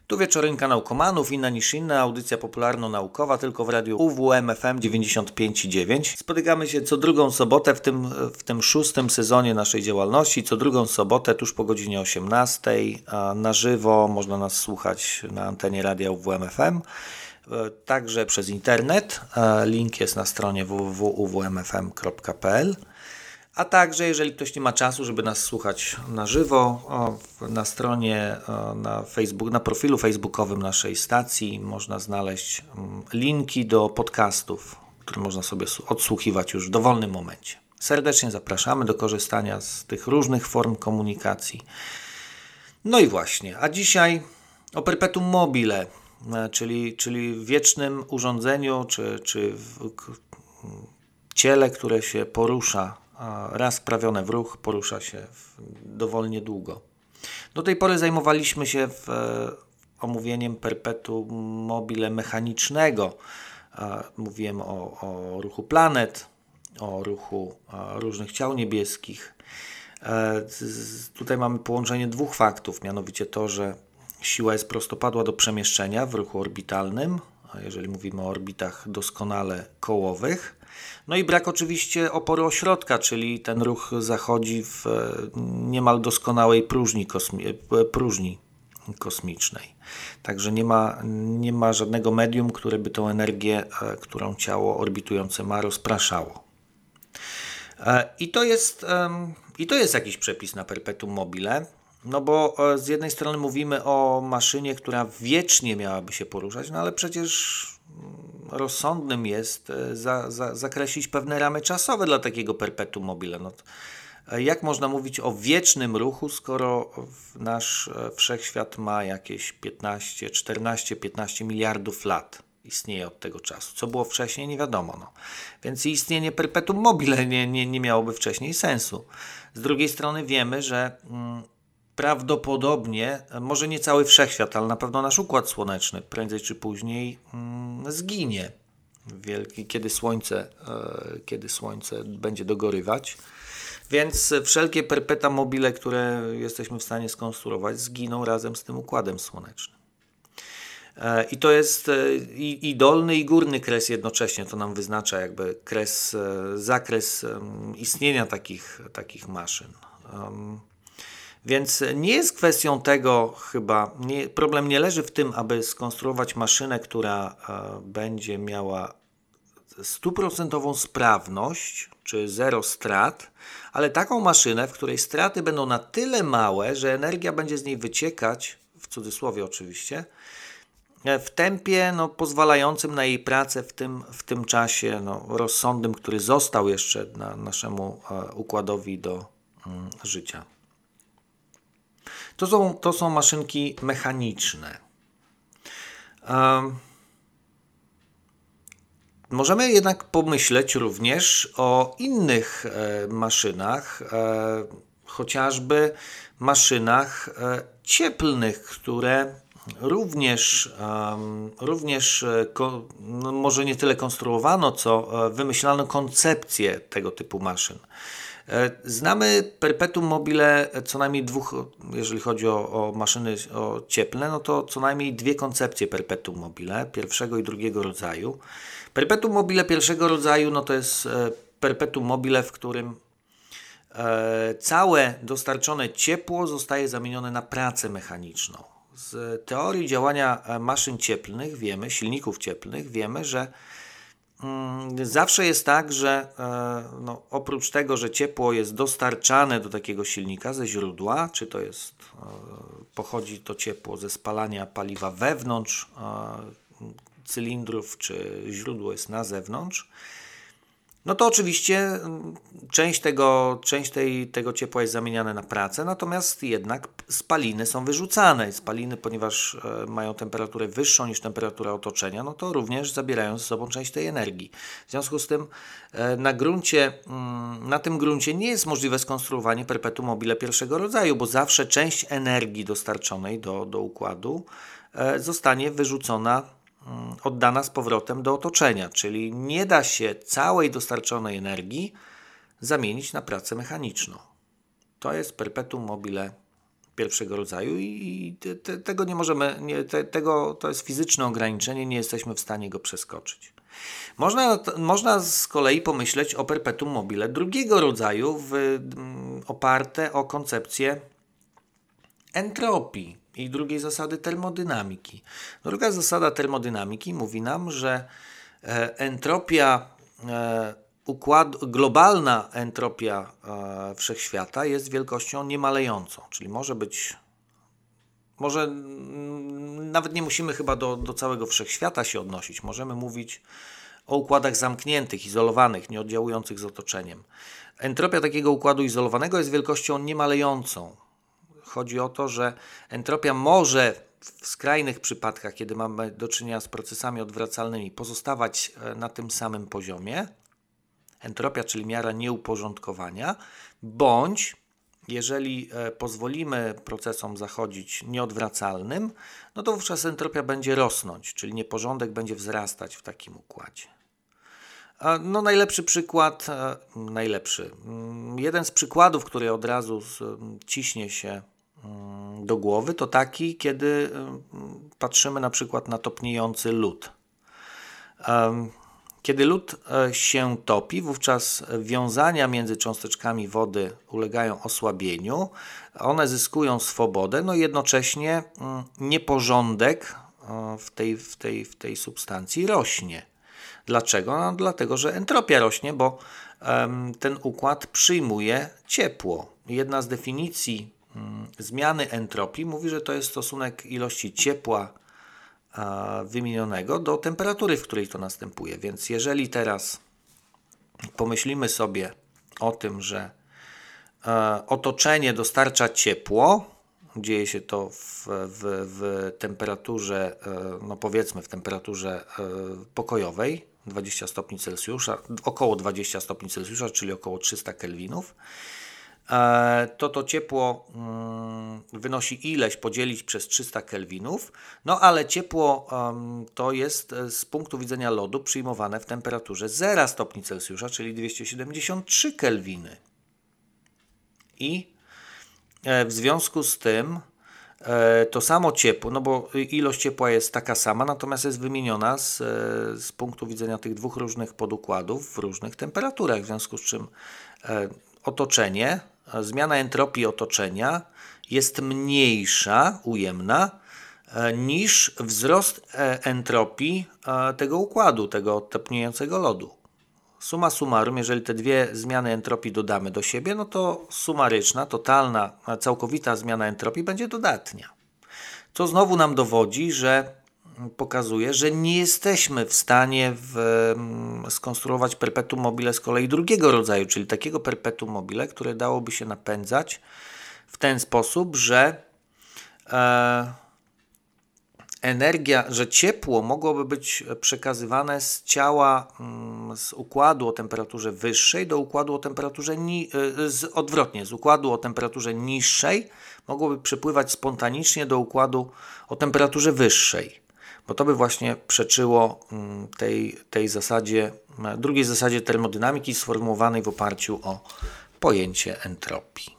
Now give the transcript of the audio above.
Tu Wieczorynka Naukomanów, inna niż inna, audycja popularno-naukowa, tylko w radiu UWM FM 95,9. Spotykamy się co drugą sobotę w tym szóstym sezonie naszej działalności. Co drugą sobotę tuż po godzinie 18 na żywo można nas słuchać na antenie radia UWM FM. Także przez internet. Link jest na stronie www.uwmfm.pl. A także, jeżeli ktoś nie ma czasu, żeby nas słuchać na żywo, na stronie, na Facebook, na profilu facebookowym naszej stacji można znaleźć linki do podcastów, które można sobie odsłuchiwać już w dowolnym momencie. Serdecznie zapraszamy do korzystania z tych różnych form komunikacji. No i właśnie, a dzisiaj o perpetuum mobile, czyli wiecznym urządzeniu, czy ciele, które się porusza, raz wprawione w ruch, porusza się dowolnie długo. Do tej pory zajmowaliśmy się omówieniem perpetuum mobile mechanicznego. Mówiłem o ruchu planet, o ruchu różnych ciał niebieskich. Tutaj mamy połączenie dwóch faktów, mianowicie to, że siła jest prostopadła do przemieszczenia w ruchu orbitalnym, jeżeli mówimy o orbitach doskonale kołowych. No i brak oczywiście oporu ośrodka, czyli ten ruch zachodzi w niemal doskonałej próżni kosmicznej. Także nie ma żadnego medium, które by tą energię, którą ciało orbitujące ma, rozpraszało. I to jest jakiś przepis na perpetuum mobile, no bo z jednej strony mówimy o maszynie, która wiecznie miałaby się poruszać, no ale przecież rozsądnym jest zakreślić pewne ramy czasowe dla takiego perpetuum mobile. No jak można mówić o wiecznym ruchu, skoro nasz wszechświat ma jakieś 15 miliardów lat? Istnieje od tego czasu. Co było wcześniej, nie wiadomo. No. Więc istnienie perpetuum mobile nie miałoby wcześniej sensu. Z drugiej strony wiemy, że prawdopodobnie, może nie cały wszechświat, ale na pewno nasz Układ Słoneczny prędzej czy później zginie, kiedy Słońce będzie dogorywać. Więc wszelkie perpetua mobile, które jesteśmy w stanie skonstruować, zginą razem z tym Układem Słonecznym. I to jest i dolny, i górny kres jednocześnie. To nam wyznacza jakby zakres istnienia takich maszyn. Więc nie jest kwestią tego chyba, problem nie leży w tym, aby skonstruować maszynę, która będzie miała 100% sprawność, czy zero strat, ale taką maszynę, w której straty będą na tyle małe, że energia będzie z niej wyciekać, w cudzysłowie oczywiście, w tempie pozwalającym na jej pracę w tym czasie rozsądnym, który został jeszcze naszemu układowi do życia. To są maszynki mechaniczne. Możemy jednak pomyśleć również o innych maszynach, chociażby maszynach cieplnych, które również może nie tyle konstruowano, co wymyślano koncepcję tego typu maszyn. Znamy perpetuum mobile co najmniej dwóch, jeżeli chodzi o maszyny cieplne, to co najmniej dwie koncepcje perpetuum mobile, pierwszego i drugiego rodzaju. Perpetuum mobile pierwszego rodzaju to jest perpetuum mobile, w którym całe dostarczone ciepło zostaje zamienione na pracę mechaniczną. Z teorii działania maszyn cieplnych silników cieplnych wiemy, że zawsze jest tak, że oprócz tego, że ciepło jest dostarczane do takiego silnika ze źródła, czy to jest pochodzi to ciepło ze spalania paliwa wewnątrz cylindrów, czy źródło jest na zewnątrz, to oczywiście część tego ciepła jest zamieniane na pracę, natomiast jednak spaliny są wyrzucane. Spaliny, ponieważ mają temperaturę wyższą niż temperatura otoczenia, to również zabierają ze sobą część tej energii. W związku z tym na tym gruncie nie jest możliwe skonstruowanie perpetuum mobile pierwszego rodzaju, bo zawsze część energii dostarczonej do układu zostanie wyrzucona, oddana z powrotem do otoczenia, czyli nie da się całej dostarczonej energii zamienić na pracę mechaniczną. To jest perpetuum mobile pierwszego rodzaju i tego nie możemy, to jest fizyczne ograniczenie, nie jesteśmy w stanie go przeskoczyć. Można z kolei pomyśleć o perpetuum mobile drugiego rodzaju oparte o koncepcję entropii i drugiej zasady termodynamiki. Druga zasada termodynamiki mówi nam, że entropia globalna entropia wszechświata jest wielkością niemalejącą, czyli może nawet nie musimy chyba do całego wszechświata się odnosić, możemy mówić o układach zamkniętych, izolowanych, nieoddziałujących z otoczeniem. Entropia takiego układu izolowanego jest wielkością niemalejącą. Chodzi o to, że entropia może w skrajnych przypadkach, kiedy mamy do czynienia z procesami odwracalnymi, pozostawać na tym samym poziomie. Entropia, czyli miara nieuporządkowania, bądź jeżeli pozwolimy procesom zachodzić nieodwracalnym, no to wówczas entropia będzie rosnąć, czyli nieporządek będzie wzrastać w takim układzie. No jeden z przykładów, który od razu ciśnie się do głowy, to taki, kiedy patrzymy na przykład na topniejący lód. Kiedy lód się topi, wówczas wiązania między cząsteczkami wody ulegają osłabieniu, one zyskują swobodę, no i jednocześnie nieporządek w tej substancji rośnie. Dlaczego? No, dlatego, że entropia rośnie, bo ten układ przyjmuje ciepło. Jedna z definicji zmiany entropii mówi, że to jest stosunek ilości ciepła wymienionego do temperatury, w której to następuje. Więc jeżeli teraz pomyślimy sobie o tym, że otoczenie dostarcza ciepło, dzieje się to w temperaturze, no powiedzmy w temperaturze pokojowej, 20 stopni Celsjusza, około 20 stopni Celsjusza, czyli około 300 kelwinów, to ciepło wynosi ileś podzielić przez 300 kelwinów, no ale ciepło to jest z punktu widzenia lodu przyjmowane w temperaturze 0 stopni Celsjusza, czyli 273 kelwiny. I w związku z tym to samo ciepło, no bo ilość ciepła jest taka sama, natomiast jest wymieniona z punktu widzenia tych dwóch różnych podukładów w różnych temperaturach, w związku z czym otoczenie, zmiana entropii otoczenia jest mniejsza, ujemna, niż wzrost entropii tego układu, tego topniejącego lodu. Summa summarum, jeżeli te dwie zmiany entropii dodamy do siebie, no to sumaryczna, totalna, całkowita zmiana entropii będzie dodatnia. Co znowu nam dowodzi, pokazuje, że nie jesteśmy w stanie skonstruować perpetuum mobile z kolei drugiego rodzaju, czyli takiego perpetuum mobile, które dałoby się napędzać w ten sposób, że że ciepło mogłoby być przekazywane z ciała, z układu o temperaturze wyższej do układu o temperaturze odwrotnie, z układu o temperaturze niższej mogłoby przepływać spontanicznie do układu o temperaturze wyższej, bo to by właśnie przeczyło tej zasadzie, drugiej zasadzie termodynamiki sformułowanej w oparciu o pojęcie entropii.